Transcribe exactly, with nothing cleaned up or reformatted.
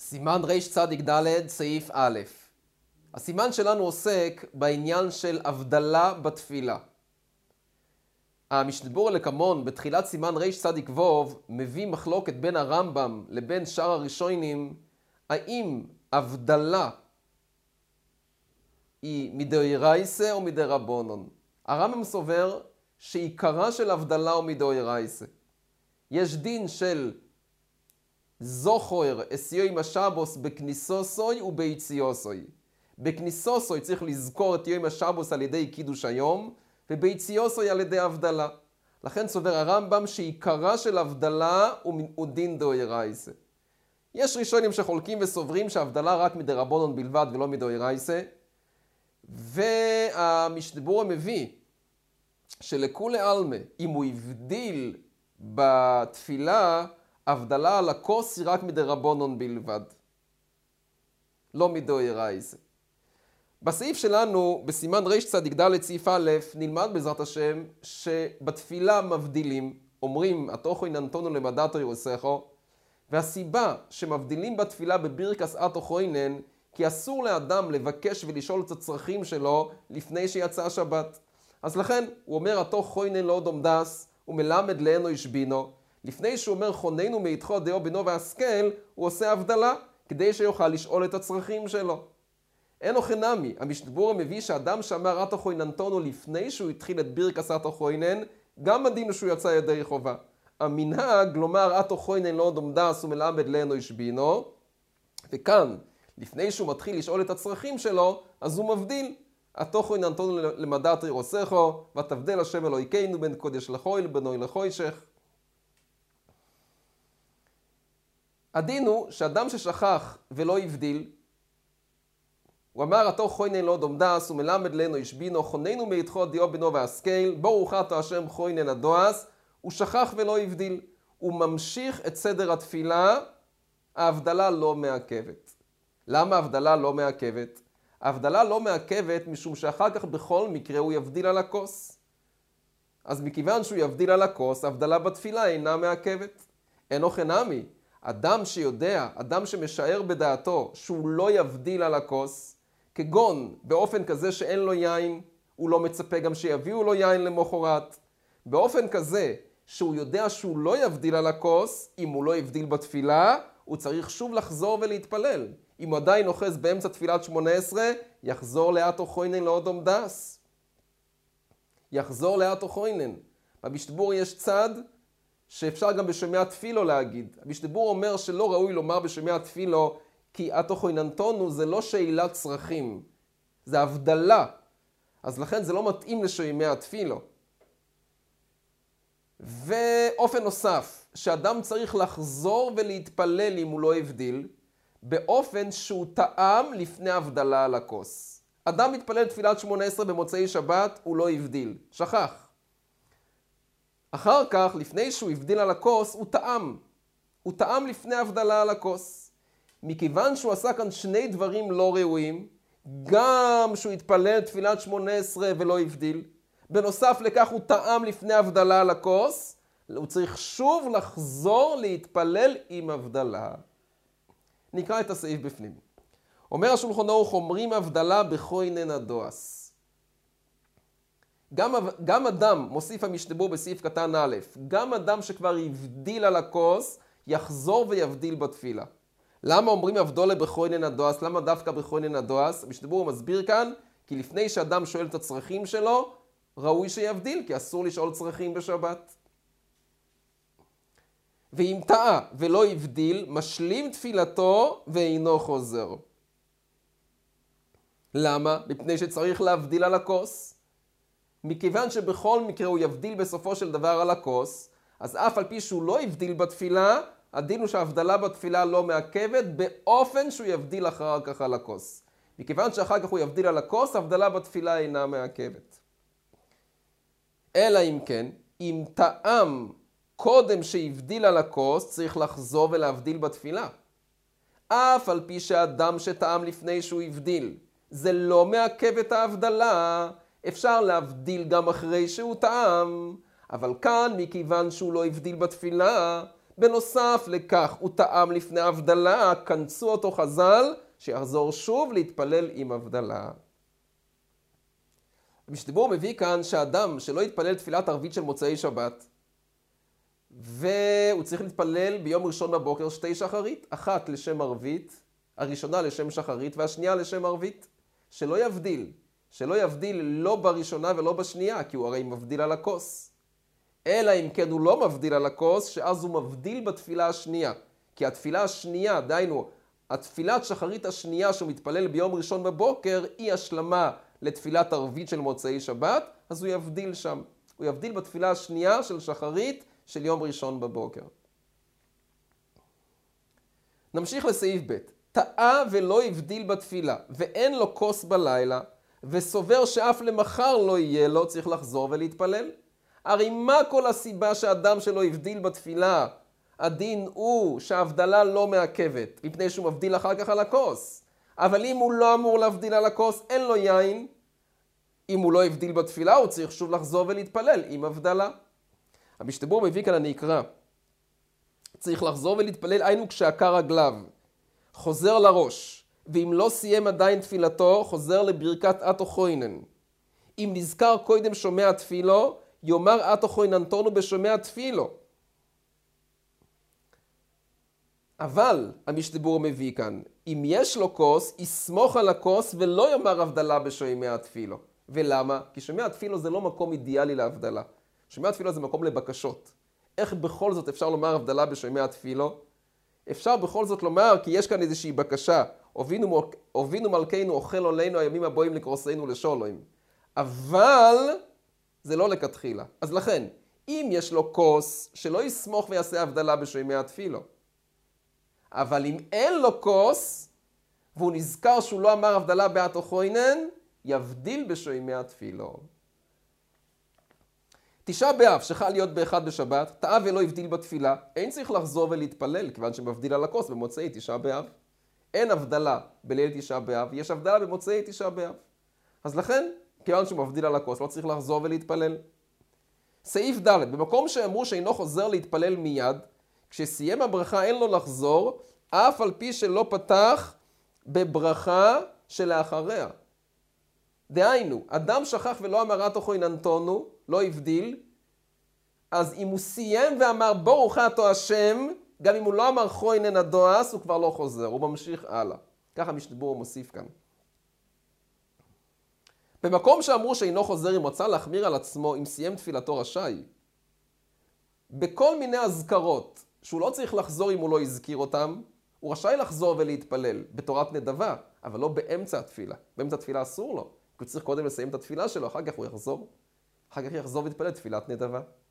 סימן רצ"ד סעיף א'. הסימן שלנו עוסק בעניין של הבדלה בתפילה. המשנה לקמון בתחילת סימן רצ"ו מביא מחלוקת בין הרמב"ם לבין שאר הראשונים, האם הבדלה היא מדאורייתא או מדרבנן. הרמב"ם סובר שעיקרה של הבדלה הוא מדאורייתא. יש דין של זוכר אסיוי משבוס בכניסוסוי וביציאוסוי. בכניסוסוי צריך לזכור את יום השבוס על ידי קידוש היום, וביציאוסוי על ידי הבדלה. לכן סובר הרמב"ם שעיקרה של הבדלה הוא דין דאורייתא. יש ראשונים שחולקים וסוברים שההבדלה רק מדרבנן בלבד ולא מדאורייתא, והמשנה ברורה מביא שלכולי עלמא, אם הוא הבדיל בתפילה, הבדלה על הכוס היא רק מדרבנן בלבד, לא מדאורייתא. בסעיף שלנו, בסימן רצ"ד סעיף א', נלמד בעזרת השם שבתפילה מבדילים, אומרים התוכו נתנו למדעתו ירוסךו, והסיבה שמבדילים בתפילה בברכס אתוכוינן, כי אסור לאדם לבקש ולשאול את הצרכים שלו לפני שיצא השבת. אז לכן הוא אומר אתוכוינן לא דומדס ומלמד לאינו ישבינו. לפני שהוא אומר חוננו מאיתך דאו בינו והשכל, הוא עושה הבדלה כדי שיוכל לשאול את הצרכים שלו. אינו חינמי, המשנה ברורה מביא שאדם שאמר אתוכוינן נתנו לפני שהוא התחיל את ברכס אתוכוינן, גם הדין הוא שהוא יצא ידי חובה. המנהג לומר אתוכוינן לא דומדס ומלמד לאינו ישבינו, וכאן לפני שהוא מתחיל לשאול את הצרכים שלו, אז הוא מבדיל. אתוכוינן נתנו למדעתו ירוסךו, ותבדל השם אלוהינו בין קודש לחויל בנוי לחוישך. הדין הוא שאדם ששכח ולא הבדיל, הוא אמר אתוכוינן לא דומדס ומלמד לאינו ישבינו, חוננו מאיתך דאו בינו והשכל, ברוך אתה השם חוינן הדועס, הוא שכח ולא הבדיל. הוא ממשיך את סדר התפילה, ההבדלה לא מעכבת. למה ההבדלה לא מעכבת? ההבדלה לא מעכבת משום שאחר כך בכל מקרה הוא יבדיל על הכוס. אז מכיוון שהוא יבדיל על הכוס, ההבדלה בתפילה אינה מעכבת. אינו חינמי. אדם שיודע, אדם שמשער בדעתו שהוא לא יבדיל על הכוס, כגון באופן כזה שאין לו יין, הוא לא מצפה גם שיביאו לו יין למחרת. באופן כזה שהוא יודע שהוא לא יבדיל על הכוס, אם הוא לא יבדיל בתפילה, הוא צריך שוב לחזור ולהתפלל. אם הוא עדיין אוחז באמצע תפילת שמונה עשרה, יחזור לאתוכוינן לא דומדס. יחזור לאתוכוינן. במשנה ברורה יש צד שאפשר גם בשמי התפילו להגיד. המשנה ברורה אומר שלא ראוי לומר בשמי התפילו, כי אתוכוינן נתנו זה לא שאלת צרכים, זה הבדלה. אז לכן זה לא מתאים לשמי התפילו. ואופן נוסף, שאדם צריך לחזור ולהתפלל אם הוא לא הבדיל, באופן שהוא טעם לפני הבדלה על הכוס. אדם מתפלל תפילת שמונה עשרה במוצאי שבת, הוא לא הבדיל, שכח. אחר כך, לפני שהוא הבדיל על הכוס, הוא טעם. הוא טעם לפני הבדלה על הכוס. מכיוון שהוא עשה כאן שני דברים לא ראויים, גם שהוא התפלל תפילת שמונה עשרה ולא הבדיל, בנוסף לכך הוא טעם לפני הבדלה על הכוס, הוא צריך שוב לחזור להתפלל עם הבדלה. נקרא את הסעיף בפנים. אומר השולחן ערוך, אומרים הבדלה בכוינן הדועס. גם, גם אדם, מוסיף המשנה ברורה בסעיף קטן א', גם אדם שכבר הבדיל על הכוס, יחזור ויבדיל בתפילה. למה אומרים הבדלה בכוינן הדועס? למה דווקא בכוינן הדועס? המשנה ברורה מסביר כאן, כי לפני שאדם שואל את הצרכים שלו, ראוי שיבדיל, כי אסור לשאול צרכים בשבת. ואם טעה ולא הבדיל, משלים תפילתו ואינו חוזר. למה? מפני שצריך להבדיל על הכוס. מכיוון שבכל מקרה הוא יבדיל בסופו של דבר על הכוס, אז אף על פי שהוא לא הבדיל בתפילה, הדין הוא שההבדלה בתפילה לא מעכבת, באופן שהוא יבדיל אחר כך על הכוס. מכיוון שאחר כך הוא יבדיל על הכוס, ההבדלה בתפילה אינה מעכבת. אלא אם כן, אם טעם קודם שהבדיל על הכוס, צריך לחזור ולהבדיל בתפילה. אף על פי שאדם שטעם לפני שהוא הבדיל, זה לא מעכב את ההבדלה, אפשר להבדיל גם אחרי שהוא טעם, אבל כאן מכיוון שהוא לא הבדיל בתפילה, בנוסף לכך, הוא טעם לפני הבדלה, כנסו אותו חז"ל, שיחזור שוב להתפלל עם הבדלה. המשתבור מביא כאן שאדם שלא יתפלל תפילת ערבית של מוצאי שבת, והוא צריך להתפלל ביום ראשון בבוקר שתי שחרית, אחת לשם ערבית, הראשונה לשם שחרית והשנייה לשם ערבית. שלא יבדיל, שלא יבדיל לא בראשונה ולא בשנייה, כי הוא הרי מבדיל על הכוס. אלא אם כן הוא לא מבדיל על הכוס, שאז הוא מבדיל בתפילה השנייה. כי התפילה השנייה, דיינו, התפילת שחרית השנייה שהוא מתפלל ביום ראשון בבוקר, היא השלמה לתפילת ערבית של מוצאי שבת, אז הוא יבדיל שם. הוא יבדיל בתפילה השנייה של שחרית של יום ראשון בבוקר. נמשיך לסעיף ב'. טעה ולא הבדיל בתפילה, ואין לו כוס בלילה, וסובר שאף למחר לא יהיה לו, צריך לחזור ולהתפלל. הרי מה כל הסיבה שאדם שלא הבדיל בתפילה? הדין הוא שההבדלה לא מעכבת, מפני שהוא מבדיל אחר כך על הכוס. אבל אם הוא לא אמור להבדיל על הכוס, אין לו יין. אם הוא לא הבדיל בתפילה, הוא צריך שוב לחזור ולהתפלל עם הבדלה. המשתבור מביא כאן אני אקרא. צריך לחזור ולהתפלל, היינו כשעקר רגליו. חוזר לראש, ואם לא סיים עדיין תפילתו, חוזר לברכת אתו חוינן. אם נזכר קודם שומע תפילו, יאמר אתו חויננתונו בשומע תפילו. אבל, המשתבור מביא כאן, אם יש לו כוס, יסמוך על הכוס ולא יאמר הבדלה בשומע תפילו. ולמה? כי שומע תפילו זה לא מקום אידיאלי להבדלה. שומע תפילו זה מקום לבקשות. איך בכל זאת אפשר לומר הבדלה בשומע תפילו? אפשר בכל זאת לומר, כי יש כאן איזושהי בקשה, הובינו, הובינו מלכנו אוכל עלינו הימים הבאים לקרוסנו לשולוים. אבל זה לא לכתחילה. אז לכן, אם יש לו כוס, שלא יסמוך ויעשה הבדלה בשומע תפילו. אבל אם אין לו כוס, והוא נזכר שהוא לא אמר הבדלה באתו חוינן, יבדיל בשומע תפילו. תשעה באב שחל להיות באחד בשבת, טעה ולא הבדיל בתפילה, אין צריך לחזור ולהתפלל, כיוון שמבדיל על הכוס במוצאי תשעה באב. אין הבדלה בליל תשעה באב, יש הבדלה במוצאי תשעה באב. אז לכן, כיוון שהוא מבדיל על הכוס, לא צריך לחזור ולהתפלל. סעיף ד' במקום שאמרו שאינו חוזר להתפלל מיד, כשסיים הברכה אין לו לחזור, אף על פי שלא פתח בברכה שלאחריה. דהיינו, אדם שכח ולא אמר אתו חויננתונו, לא הבדיל, אז אם הוא סיים ואמר ברוך אתה השם, גם אם הוא לא אמר חוינן הדועס, הוא כבר לא חוזר, הוא ממשיך הלאה. ככה המשתבור מוסיף כאן. במקום שאמרו שאינו חוזר אם רצה להחמיר על עצמו, אם סיים תפילתו רשאי, בכל מיני הזכרות, שהוא לא צריך לחזור אם הוא לא הזכיר אותם, הוא רשאי לחזור ולהתפלל בתורת נדבה, אבל לא באמצע התפילה. באמצע התפילה אסור לו. הוא צריך קודם לסיים את התפילה שלו, אחר כך הוא יחזור. אחר כך יחזור ויתפלל תפילת נדבה.